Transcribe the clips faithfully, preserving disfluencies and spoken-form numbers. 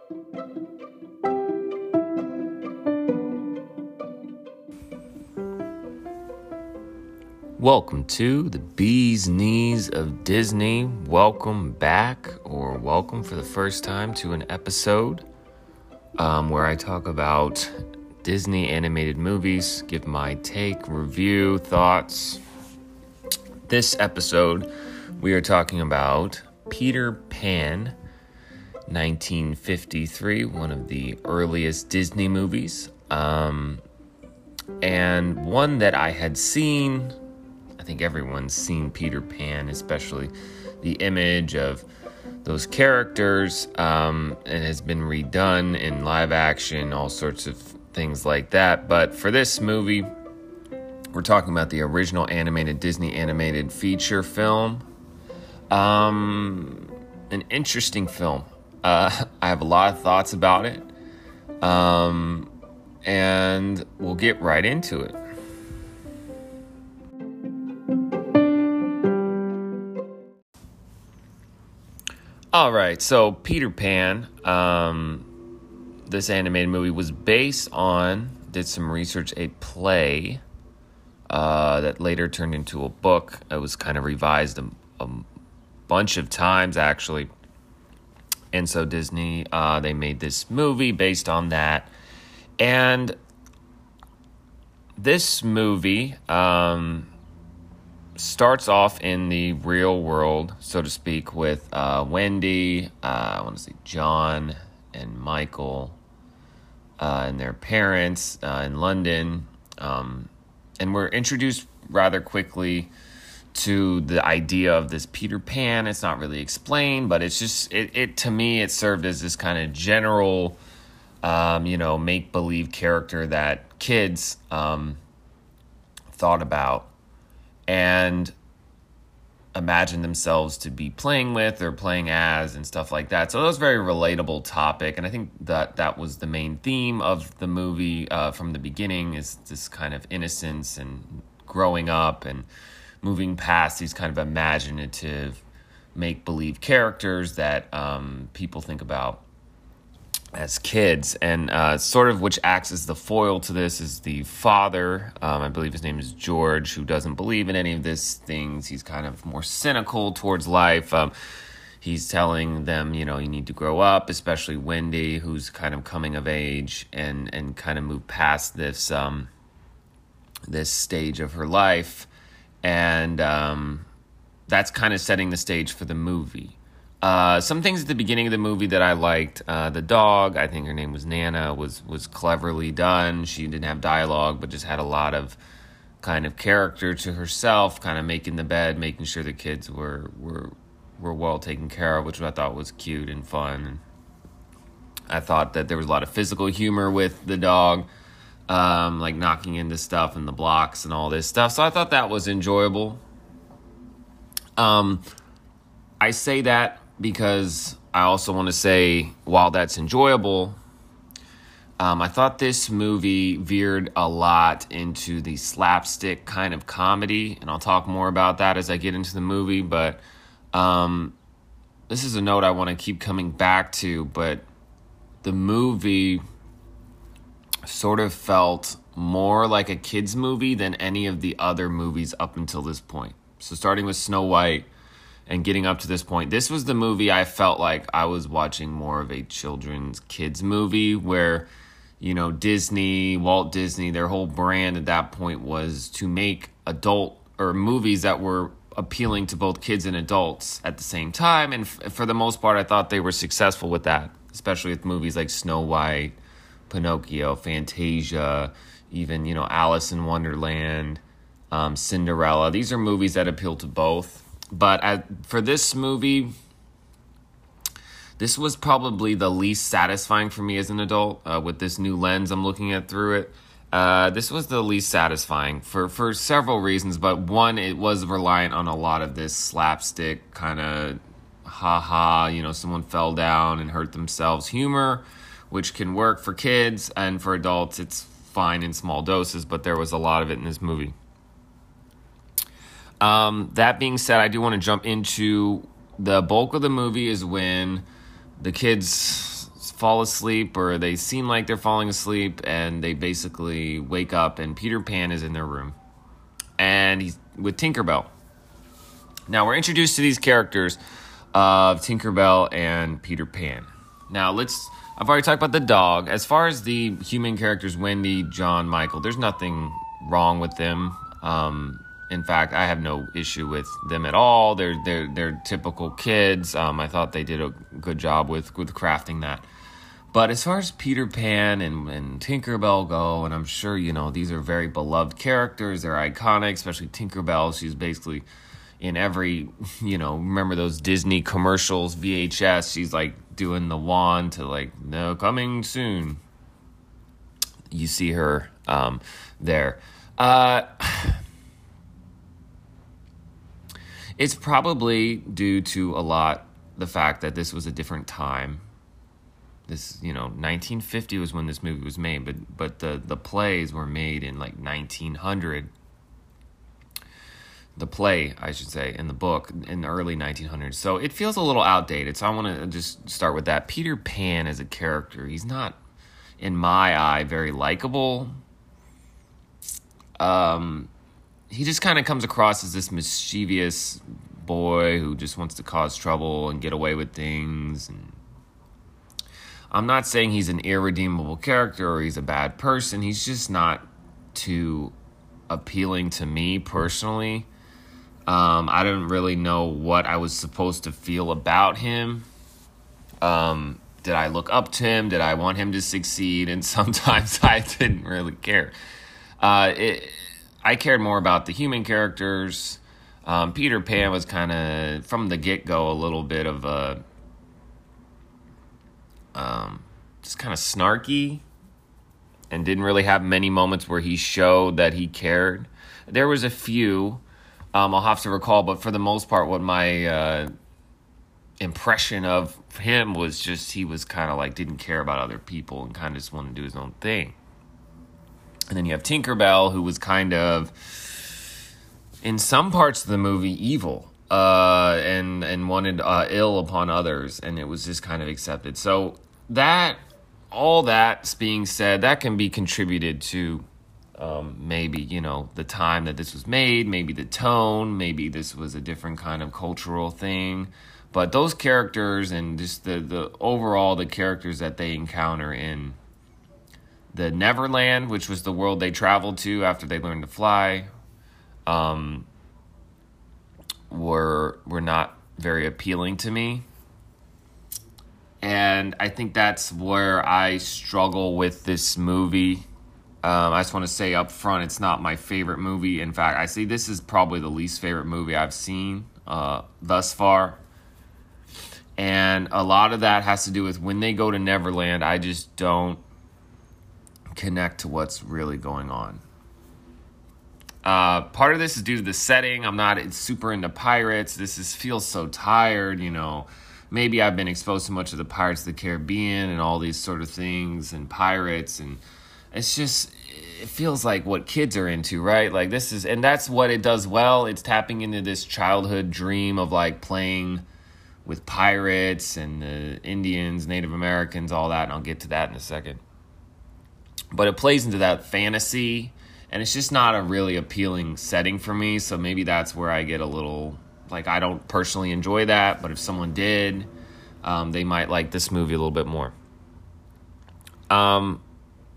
Welcome to the Bee's Knees of Disney. Welcome back, or welcome for the first time to an episode um, where I talk about Disney animated movies, give my take, review, thoughts. This episode, we are talking about Peter Pan, nineteen fifty-three, one of the earliest Disney movies, um, and one that I had seen. I think everyone's seen Peter Pan, especially the image of those characters, um, and has been redone in live action, all sorts of things like that. But for this movie, we're talking about the original animated Disney animated feature film. Um, an interesting film. Uh, I have a lot of thoughts about it, um, and we'll get right into it. All right, so Peter Pan, um, this animated movie was based on, did some research, a play uh, that later turned into a book. It was kind of revised a, a bunch of times, actually. And so Disney, uh, they made this movie based on that. And this movie um, starts off in the real world, so to speak, with uh, Wendy, uh, I want to say John and Michael, uh, and their parents uh, in London. Um, and we're introduced rather quickly to the idea of this Peter Pan. It's not really explained, but it's just, it, it to me, it served as this kind of general, um, you know, make-believe character that kids um, thought about and imagine themselves to be playing with or playing as and stuff like that. So it was a very relatable topic, and I think that that was the main theme of the movie uh, from the beginning, is this kind of innocence and growing up and moving past these kind of imaginative make-believe characters that um, people think about as kids. And uh, sort of which acts as the foil to this is the father. Um, I believe his name is George, who doesn't believe in any of these things. He's kind of more cynical towards life. Um, he's telling them, you know, you need to grow up, especially Wendy, who's kind of coming of age and, and kind of move past this, um, this stage of her life. And um, that's kind of setting the stage for the movie. Uh, some things at the beginning of the movie that I liked. Uh, the dog, I think her name was Nana, was was cleverly done. She didn't have dialogue, but just had a lot of kind of character to herself, kind of making the bed, making sure the kids were were were well taken care of, which I thought was cute and fun. And I thought that there was a lot of physical humor with the dog, um, like knocking into stuff and the blocks and all this stuff. So I thought that was enjoyable. Um, I say that because I also want to say, while that's enjoyable, um, I thought this movie veered a lot into the slapstick kind of comedy, and I'll talk more about that as I get into the movie, but um, this is a note I want to keep coming back to, but the movie sort of felt more like a kid's movie than any of the other movies up until this point. So starting with Snow White, and getting up to this point, this was the movie I felt like I was watching more of a children's kids movie where, you know, Disney, Walt Disney, their whole brand at that point was to make adult or movies that were appealing to both kids and adults at the same time. And f- for the most part, I thought they were successful with that, especially with movies like Snow White, Pinocchio, Fantasia, even, you know, Alice in Wonderland, um, Cinderella. These are movies that appeal to both. But I, for this movie, this was probably the least satisfying for me as an adult. Uh, with this new lens I'm looking at through it, uh, this was the least satisfying for, for several reasons. But one, it was reliant on a lot of this slapstick kind of ha-ha, you know, someone fell down and hurt themselves humor, which can work for kids, and for adults it's fine in small doses, but there was a lot of it in this movie. Um, that being said, I do want to jump into the bulk of the movie is when the kids fall asleep, or they seem like they're falling asleep, and they basically wake up, and Peter Pan is in their room, and he's with Tinkerbell. Now we're introduced to these characters of Tinkerbell and Peter Pan. Now let's. I've already talked about the dog. As far as the human characters, Wendy, John, Michael, there's nothing wrong with them. Um, in fact, I have no issue with them at all. They're they're they're typical kids. Um, I thought they did a good job with with crafting that. But as far as Peter Pan and, and Tinkerbell go, and I'm sure you know these are very beloved characters. They're iconic, especially Tinkerbell. She's basically in every, you know, remember those Disney commercials, V H S, she's like doing the wand to like, no, coming soon. You see her um, there. Uh, it's probably due to a lot the fact that this was a different time. This, you know, nineteen fifty was when this movie was made, but but the, the plays were made in like nineteen hundred. The play, I should say, in the book in the early nineteen hundreds. So it feels a little outdated. So I want to just start with that. Peter Pan as a character, he's not, in my eye, very likable. Um, he just kind of comes across as this mischievous boy who just wants to cause trouble and get away with things. And I'm not saying he's an irredeemable character or he's a bad person. He's just not too appealing to me personally. Um, I didn't really know what I was supposed to feel about him. Um, did I look up to him? Did I want him to succeed? And sometimes I didn't really care. Uh, it, I cared more about the human characters. Um, Peter Pan was kind of, from the get-go, a little bit of a, um, just kind of snarky, and didn't really have many moments where he showed that he cared. There was a few. Um, I'll have to recall, but for the most part, what my uh, impression of him was just he was kind of like didn't care about other people and kind of just wanted to do his own thing. And then you have Tinkerbell, who was kind of, in some parts of the movie, evil uh, and and wanted uh, ill upon others, and it was just kind of accepted. So that, all that being said, that can be contributed to. Um, maybe, you know, the time that this was made, maybe the tone, maybe this was a different kind of cultural thing. But those characters and just the, the overall, the characters that they encounter in the Neverland, which was the world they traveled to after they learned to fly, um, were were not very appealing to me. And I think that's where I struggle with this movie. Um, I just want to say up front, it's not my favorite movie. In fact, I say this is probably the least favorite movie I've seen uh, thus far. And a lot of that has to do with when they go to Neverland, I just don't connect to what's really going on. Uh, part of this is due to the setting. I'm not super into pirates. This is feels so tired, you know. Maybe I've been exposed to much of the Pirates of the Caribbean and all these sort of things and pirates, and it's just, it feels like what kids are into, right? Like this is, and that's what it does well. It's tapping into this childhood dream of like playing with pirates and the Indians, Native Americans, all that. And I'll get to that in a second. But it plays into that fantasy, and it's just not a really appealing setting for me. So maybe that's where I get a little, like, I don't personally enjoy that. But if someone did, um, they might like this movie a little bit more. Um,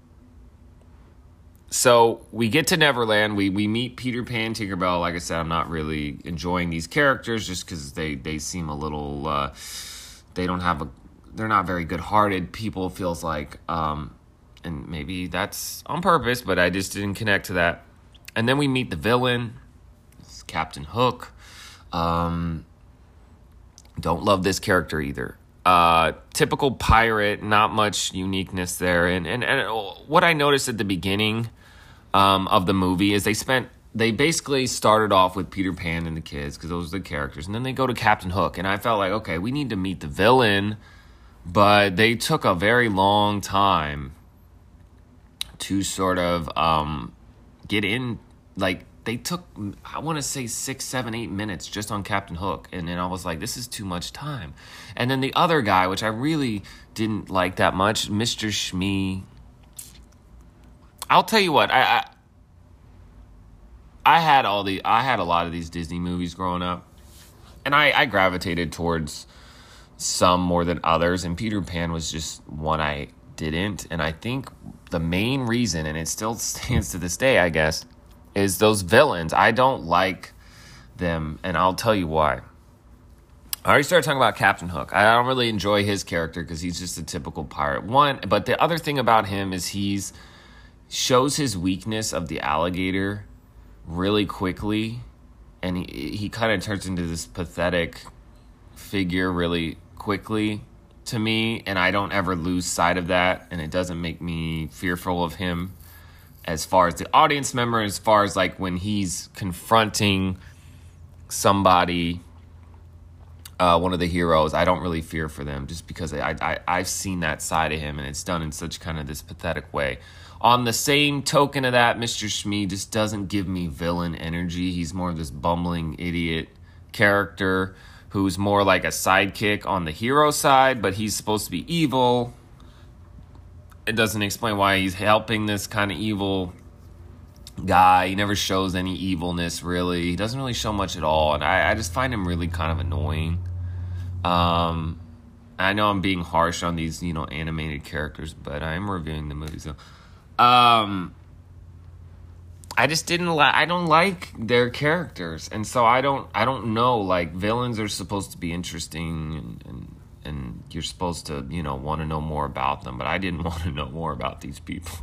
So we get to Neverland. We we meet Peter Pan, Tinkerbell. Like I said, I'm not really enjoying these characters just because they, they seem a little, uh, they don't have a, they're not very good-hearted people, feels like. Um, and maybe that's on purpose, but I just didn't connect to that. And then we meet the villain, it's Captain Hook. Um, don't love this character either. Uh, typical pirate, not much uniqueness there. And, and, and what I noticed at the beginning um, of the movie is they spent, they basically started off with Peter Pan and the kids because those are the characters. And then they go to Captain Hook. And I felt like, okay, we need to meet the villain. But they took a very long time to sort of um, get in, like, they took, I want to say six, seven, eight minutes just on Captain Hook. And then I was like, this is too much time. And then the other guy, which I really didn't like that much, Mister Shmee. I'll tell you what, I, I I had all the I had a lot of these Disney movies growing up, and I, I gravitated towards some more than others, and Peter Pan was just one I didn't. And I think the main reason, and it still stands to this day, I guess, is those villains. I don't like them, and I'll tell you why. I already started talking about Captain Hook. I don't really enjoy his character because he's just a typical pirate. One, but the other thing about him is he's shows his weakness of the alligator really quickly, and he he kind of turns into this pathetic figure really quickly to me, and I don't ever lose sight of that, and it doesn't make me fearful of him as far as the audience member, as far as like when he's confronting somebody, uh, one of the heroes. I don't really fear for them just because I, I, I've seen that side of him, and it's done in such kind of this pathetic way. On the same token of that, Mister Shmee just doesn't give me villain energy. He's more of this bumbling idiot character who's more like a sidekick on the hero side, but he's supposed to be evil. It doesn't explain why he's helping this kind of evil guy. He never shows any evilness, really. He doesn't really show much at all, and I, I just find him really kind of annoying. Um, I know I'm being harsh on these, you know, animated characters, but I am reviewing the movie, so... Um, I just didn't like, I don't like their characters. And so I don't, I don't know, like villains are supposed to be interesting and, and, and you're supposed to, you know, want to know more about them, but I didn't want to know more about these people.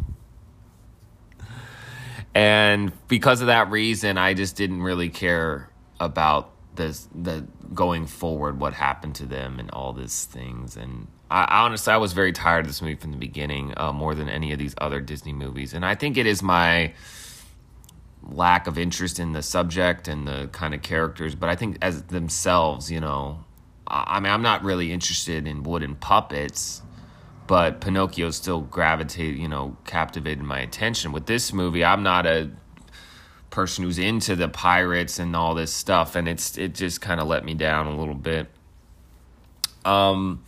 And because of that reason, I just didn't really care about this, the going forward, what happened to them and all these things. And I honestly, I was very tired of this movie from the beginning, uh, more than any of these other Disney movies. And I think it is my lack of interest in the subject and the kind of characters. But I think as themselves, you know, I mean, I'm not really interested in wooden puppets, but Pinocchio still gravitated, you know, captivated my attention. With this movie, I'm not a person who's into the pirates and all this stuff. And it's it just kind of let me down a little bit. Um...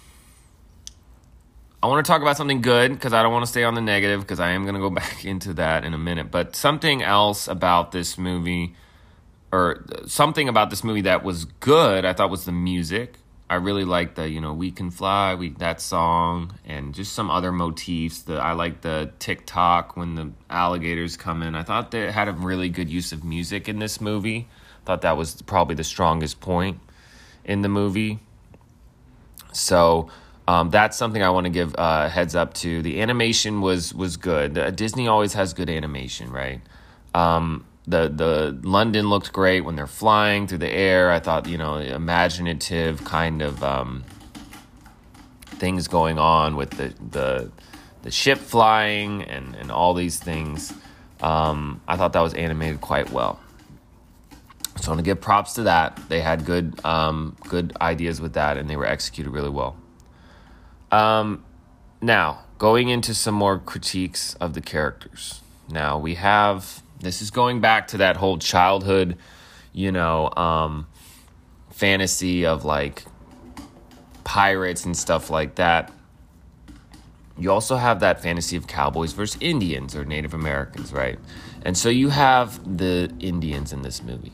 I want to talk about something good because I don't want to stay on the negative because I am going to go back into that in a minute. But something else about this movie, or something about this movie that was good, I thought was the music. I really liked the, you know, We Can Fly, we, that song, and just some other motifs. The, I like the tick-tock when the alligators come in. I thought they had a really good use of music in this movie. I thought that was probably the strongest point in the movie. So... Um, that's something I want to give uh, heads up to. The animation was was good. Uh, Disney always has good animation, right? Um, the the London looked great when they're flying through the air. I thought, you know, imaginative kind of um, things going on with the the the ship flying and, and all these things. Um, I thought that was animated quite well. So I want to give props to that. They had good um, good ideas with that, and they were executed really well. Um, now, going into some more critiques of the characters. Now, we have, this is going back to that whole childhood, you know, um, fantasy of, like, pirates and stuff like that. You also have that fantasy of cowboys versus Indians or Native Americans, right? And so you have the Indians in this movie.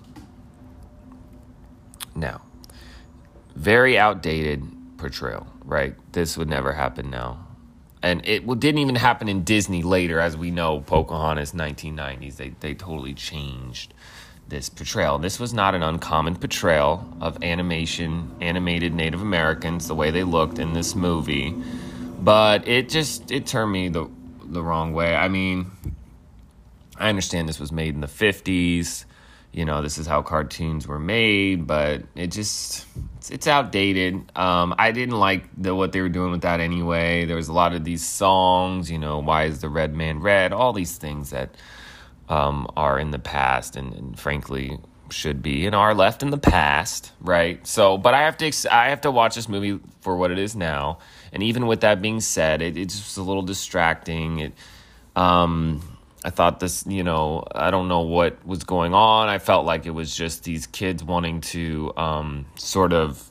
Now, very outdated portrayal, right? This would never happen now. And it didn't even happen in Disney later. As we know, Pocahontas, nineteen nineties, they, they totally changed this portrayal. This was not an uncommon portrayal of animation, animated Native Americans, the way they looked in this movie. But it just, it turned me the, the wrong way. I mean, I understand this was made in the fifties. You know, this is how cartoons were made, but it just, it's, it's outdated. Um, I didn't like the, what they were doing with that anyway. There was a lot of these songs, you know, Why is the Red Man Red? All these things that um, are in the past and, and frankly should be and are left in the past, right? So, but I have to, I have to watch this movie for what it is now. And even with that being said, it, it's just a little distracting. It, um... I thought this, you know, I don't know what was going on. I felt like it was just these kids wanting to um, sort of,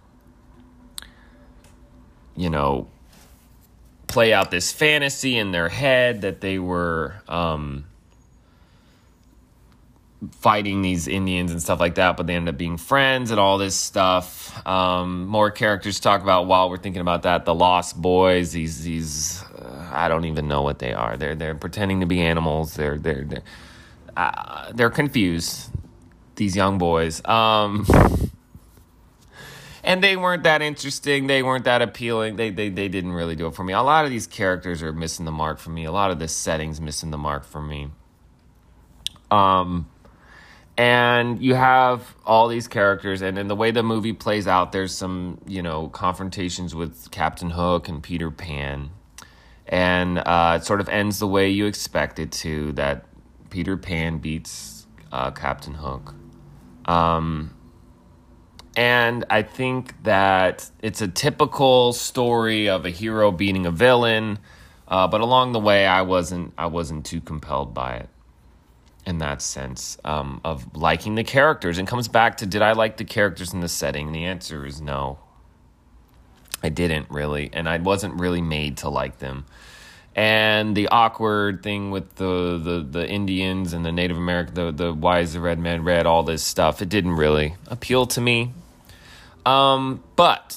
you know, play out this fantasy in their head that they were um, fighting these Indians and stuff like that, but they ended up being friends and all this stuff. Um, more characters to talk about while we're thinking about that. The Lost Boys, these these uh, I don't even know what they are. They're they're pretending to be animals. They're they're they're, uh, they're confused. These young boys. Um, And they weren't that interesting. They weren't that appealing. They, they they didn't really do it for me. A lot of these characters are missing the mark for me. A lot of this setting's missing the mark for me. Um, and you have all these characters, and in the way the movie plays out, there's some, you know, confrontations with Captain Hook and Peter Pan. And uh, it sort of ends the way you expect it to, that Peter Pan beats uh, Captain Hook. Um... And I think that it's a typical story of a hero beating a villain, uh, but along the way, I wasn't I wasn't too compelled by it in that sense um, of liking the characters. And it comes back to, did I like the characters in the setting? And the answer is no. I didn't really, and I wasn't really made to like them. And the awkward thing with the, the, the Indians and the Native American, the, the why is the red man red, all this stuff, it didn't really appeal to me. Um, but,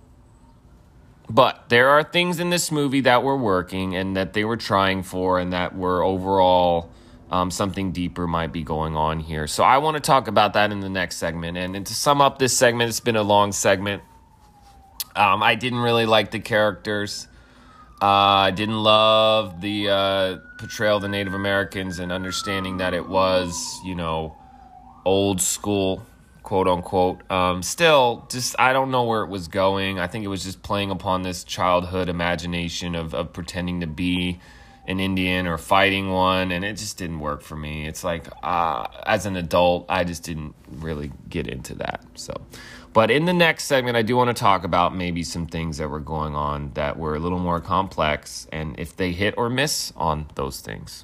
but there are things in this movie that were working and that they were trying for, and that were overall um, something deeper might be going on here. So I want to talk about that in the next segment. And, and to sum up this segment, it's been a long segment. Um, I didn't really like the characters. Uh, I didn't love the uh, portrayal of the Native Americans, and understanding that it was, you know, old school, quote unquote. Um, still, just, I don't know where it was going. I think it was just playing upon this childhood imagination of, of pretending to be an Indian or fighting one, and it just didn't work for me. It's like, uh, as an adult, I just didn't really get into that. So, but in the next segment, I do want to talk about maybe some things that were going on that were a little more complex, and if they hit or miss on those things.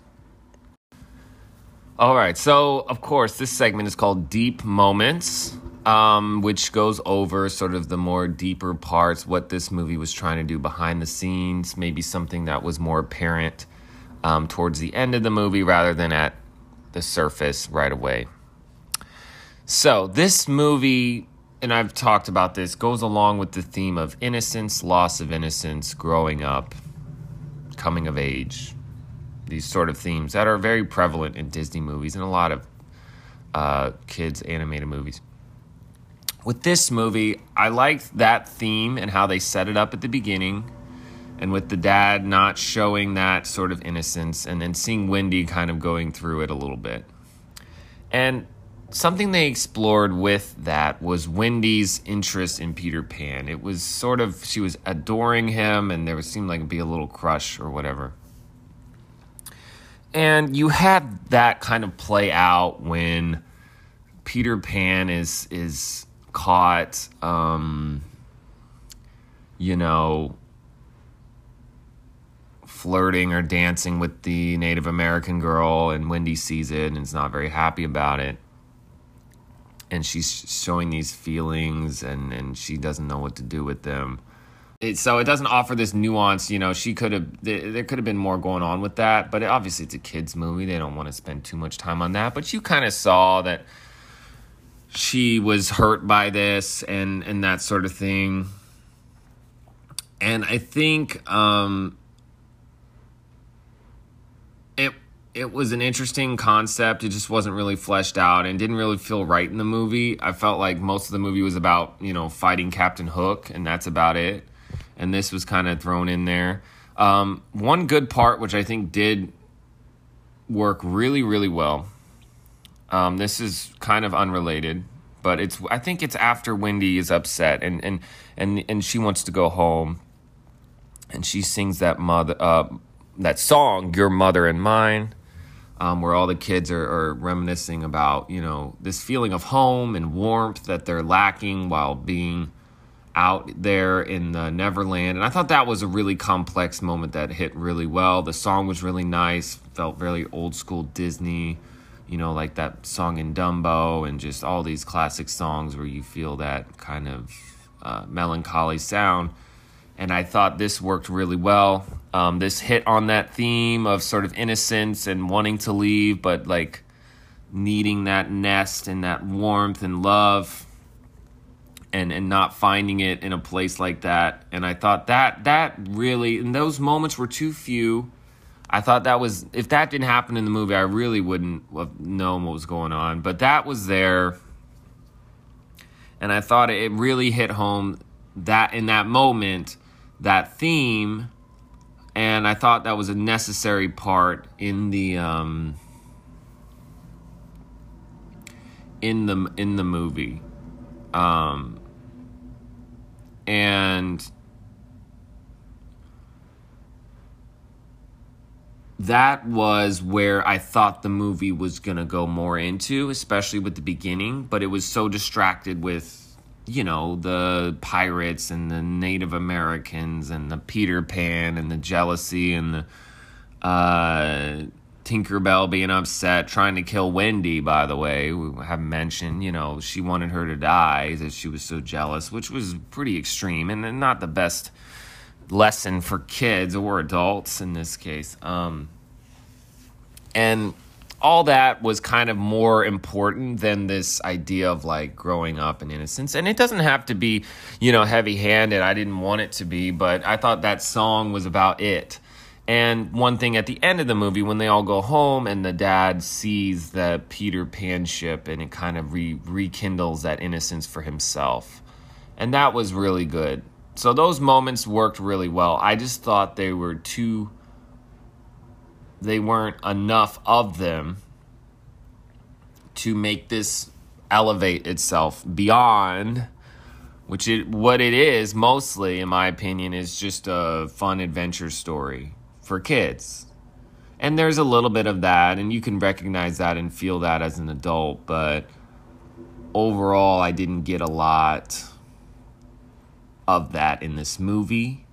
All right, so, of course, this segment is called Deep Moments, um, which goes over sort of the more deeper parts, what this movie was trying to do behind the scenes, maybe something that was more apparent um, towards the end of the movie rather than at the surface right away. So, this movie, and I've talked about this, goes along with the theme of innocence, loss of innocence, growing up, coming of age. These sort of themes that are very prevalent in Disney movies and a lot of uh, kids' animated movies. With this movie, I liked that theme and how they set it up at the beginning, and with the dad not showing that sort of innocence, and then seeing Wendy kind of going through it a little bit. And something they explored with that was Wendy's interest in Peter Pan. It was sort of, she was adoring him, and there seemed like it'd be a little crush or whatever. And you had that kind of play out when Peter Pan is is caught, um, you know, flirting or dancing with the Native American girl, and Wendy sees it and is not very happy about it. And she's showing these feelings, and, and she doesn't know what to do with them. It, so it doesn't offer this nuance, you know, she could have, there, there could have been more going on with that, but it, obviously it's a kid's movie. They don't want to spend too much time on that, but you kind of saw that she was hurt by this and, and that sort of thing. And I think um, it, it was an interesting concept. It just wasn't really fleshed out and didn't really feel right in the movie. I felt like most of the movie was about, you know, fighting Captain Hook, and that's about it. And this was kind of thrown in there. Um, one good part, which I think did work really, really well. Um, this is kind of unrelated, but it's, I think it's after Wendy is upset and, and, and, and she wants to go home, and she sings that mother, uh, that song, Your Mother and Mine, um, where all the kids are, are reminiscing about, you know, this feeling of home and warmth that they're lacking while being out there in the Neverland. And I thought that was a really complex moment that hit really well. The song was really nice, felt very old school Disney, you know, like that song in Dumbo and just all these classic songs where you feel that kind of uh, melancholy sound. And I thought this worked really well. Um, this hit on that theme of sort of innocence and wanting to leave, but like needing that nest and that warmth and love, and and not finding it in a place like that. And I thought that that really, and those moments were too few. I thought that was, if that didn't happen in the movie, I really wouldn't have known what was going on. But that was there, and I thought it really hit home that in that moment, that theme, and I thought that was a necessary part in the um, in the in the movie. Um, and that was where I thought the movie was going to go more into, especially with the beginning, but it was so distracted with, you know, the pirates and the Native Americans and the Peter Pan and the jealousy and the uh, Tinkerbell being upset, trying to kill Wendy, by the way. We have mentioned, you know, she wanted her to die, that she was so jealous, which was pretty extreme and not the best lesson for kids or adults in this case. Um, and all that was kind of more important than this idea of like growing up in innocence. And it doesn't have to be, you know, heavy-handed. I didn't want it to be, but I thought that song was about it. And one thing at the end of the movie, when they all go home and the dad sees the Peter Pan ship, and it kind of re- rekindles that innocence for himself. And that was really good. So those moments worked really well. I just thought they were too, they weren't enough of them to make this elevate itself beyond, which it, what it is mostly, in my opinion, is just a fun adventure story for kids. And there's a little bit of that, and you can recognize that and feel that as an adult, but overall I didn't get a lot of that in this movie.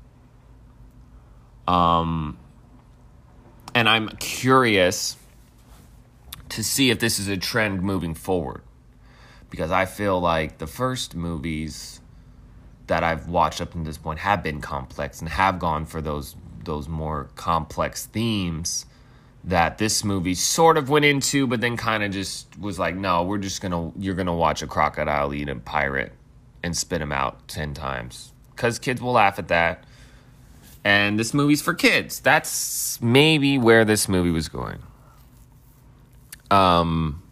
Um, and I'm curious to see if this is a trend moving forward, because I feel like the first movies that I've watched up to this point have been complex and have gone for those those more complex themes that this movie sort of went into, but then kind of just was like, no, we're just gonna, you're gonna watch a crocodile eat a pirate and spit him out ten times, because kids will laugh at that. And this movie's for kids. That's maybe where this movie was going. Um,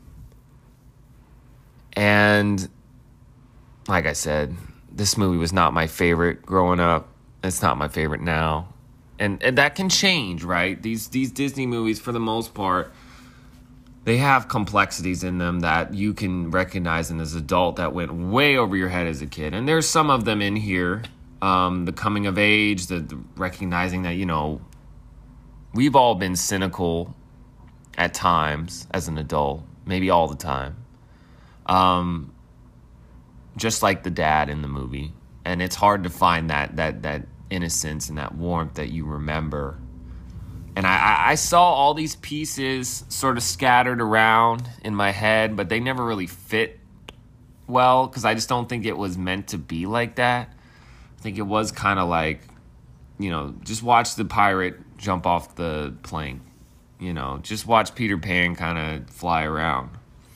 and like I said, this movie was not my favorite growing up. It's not my favorite now. And and that can change, right? These these Disney movies, for the most part, they have complexities in them that you can recognize in as an adult that went way over your head as a kid. And there's some of them in here. Um, the coming of age, the, the recognizing that, you know, we've all been cynical at times as an adult, maybe all the time. Um, just like the dad in the movie. And it's hard to find that that that innocence and that warmth that you remember. And I, I saw all these pieces sort of scattered around in my head, but they never really fit well, because I just don't think it was meant to be like that. I think it was kind of like, you know, just watch the pirate jump off the plane. You know, just watch Peter Pan kind of fly around.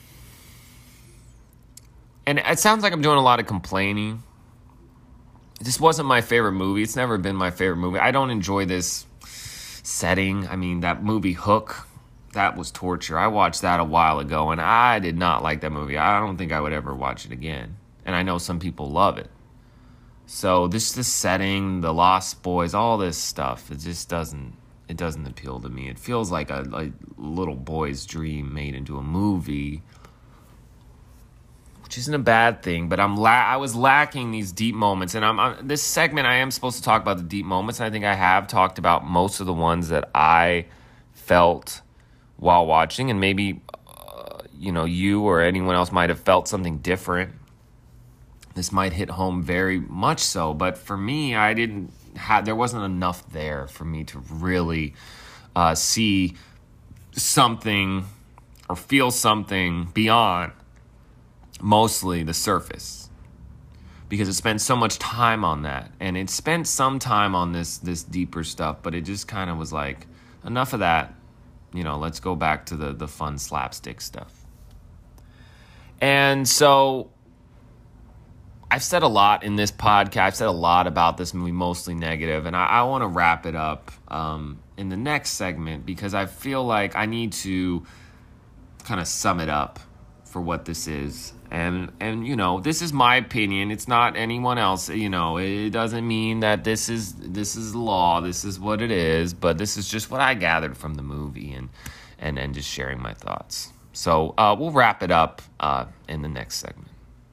And it sounds like I'm doing a lot of complaining. This wasn't my favorite movie. It's never been my favorite movie. I don't enjoy this setting. I mean, that movie Hook, that was torture. I watched that a while ago, and I did not like that movie. I don't think I would ever watch it again. And I know some people love it. So this this setting, the Lost Boys, all this stuff, it just doesn't it doesn't appeal to me. It feels like a, a little boy's dream made into a movie, which isn't a bad thing. But I'm la- I was lacking these deep moments, and I'm, I'm this segment I am supposed to talk about the deep moments. And I think I have talked about most of the ones that I felt while watching, and maybe uh, you know, you or anyone else might have felt something different. This might hit home very much so, but for me, I didn't have, there wasn't enough there for me to really uh, see something or feel something beyond mostly the surface, because it spent so much time on that, and it spent some time on this this deeper stuff, but it just kind of was like, enough of that, you know, let's go back to the the fun slapstick stuff. And so I've said a lot in this podcast. I've said a lot about this movie, mostly negative, and I, I want to wrap it up um, in the next segment, because I feel like I need to kind of sum it up for what this is. And, and you know, this is my opinion. It's not anyone else. You know, it doesn't mean that this is this is law. This is what it is. But this is just what I gathered from the movie, and and, and just sharing my thoughts. So uh, we'll wrap it up uh, in the next segment.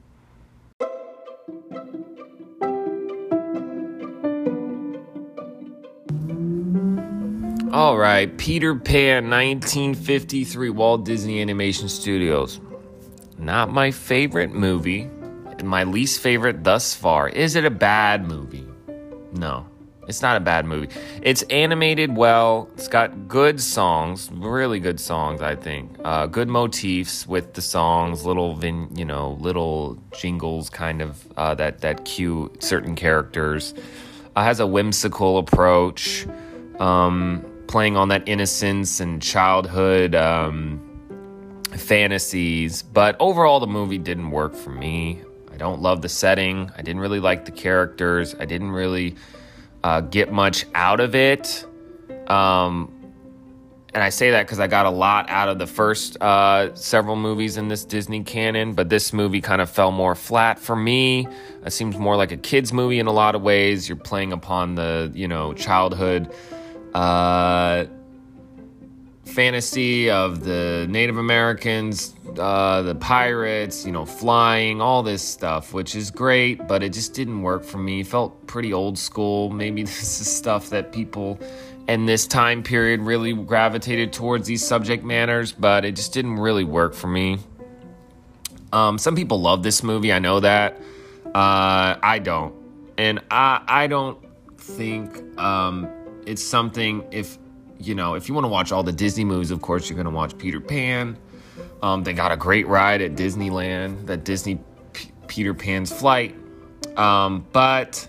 All right, Peter Pan, nineteen fifty-three, Walt Disney Animation Studios. Not my favorite movie, and my least favorite thus far. Is it a bad movie? No, it's not a bad movie. It's animated well. It's got good songs, really good songs, I think. Uh, good motifs with the songs, little, vin, you know, little jingles, kind of uh, that that cue certain characters. Uh, has a whimsical approach, um, playing on that innocence and childhood. Um, fantasies, but overall the movie didn't work for me. I don't love the setting. I didn't really like the characters. I didn't really uh, get much out of it. Um, and I say that because I got a lot out of the first uh, several movies in this Disney canon, but this movie kind of fell more flat for me. It seems more like a kid's movie in a lot of ways. You're playing upon the, you know, childhood uh fantasy of the Native Americans, uh, the pirates, you know, flying, all this stuff, which is great, but it just didn't work for me. It felt pretty old school. Maybe this is stuff that people in this time period really gravitated towards, these subject matters, but it just didn't really work for me. Um, some people love this movie. I know that. Uh, I don't. And I, I don't think um, it's something, if You know, if you want to watch all the Disney movies, of course, you're going to watch Peter Pan. Um, they got a great ride at Disneyland, that Disney P- Peter Pan's Flight. Um, but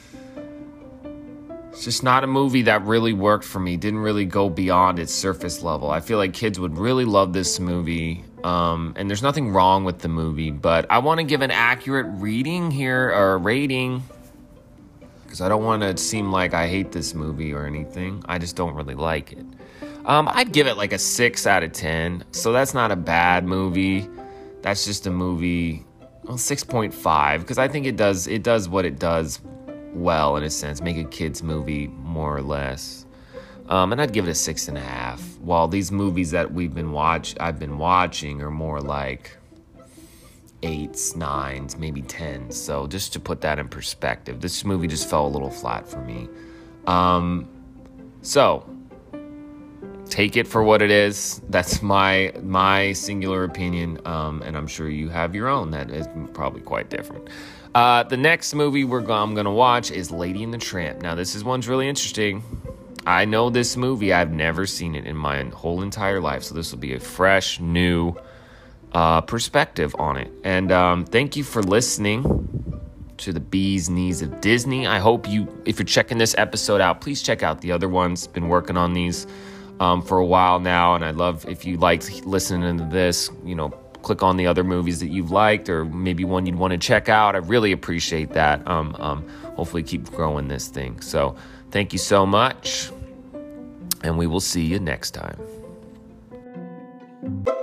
it's just not a movie that really worked for me. Didn't really go beyond its surface level. I feel like kids would really love this movie. Um, and there's nothing wrong with the movie. But I want to give an accurate reading here, or rating, because I don't want to seem like I hate this movie or anything. I just don't really like it. Um, I'd give it like a six out of ten. So that's not a bad movie. That's just a movie, well, six point five, because I think it does it does what it does well, in a sense, make a kid's movie more or less. Um, and I'd give it a six and a half. While these movies that we've been watch I've been watching are more like eights, nines, maybe tens. So just to put that in perspective, this movie just fell a little flat for me. Um, so take it for what it is. That's my my singular opinion, um, and I'm sure you have your own that is probably quite different. Uh, the next movie we're go- I'm going to watch is Lady and the Tramp. Now, this is one's really interesting. I know this movie. I've never seen it in my whole entire life, so this will be a fresh, new Uh, perspective on it. And um, thank you for listening to the Bee's Knees of Disney. I hope you, if you're checking this episode out, please check out the other ones. Been working on these um, for a while now, and I'd love if you liked listening to this, you know, click on the other movies that you've liked, or maybe one you'd want to check out. I really appreciate that. Um, um, hopefully keep growing this thing. So thank you so much, and we will see you next time.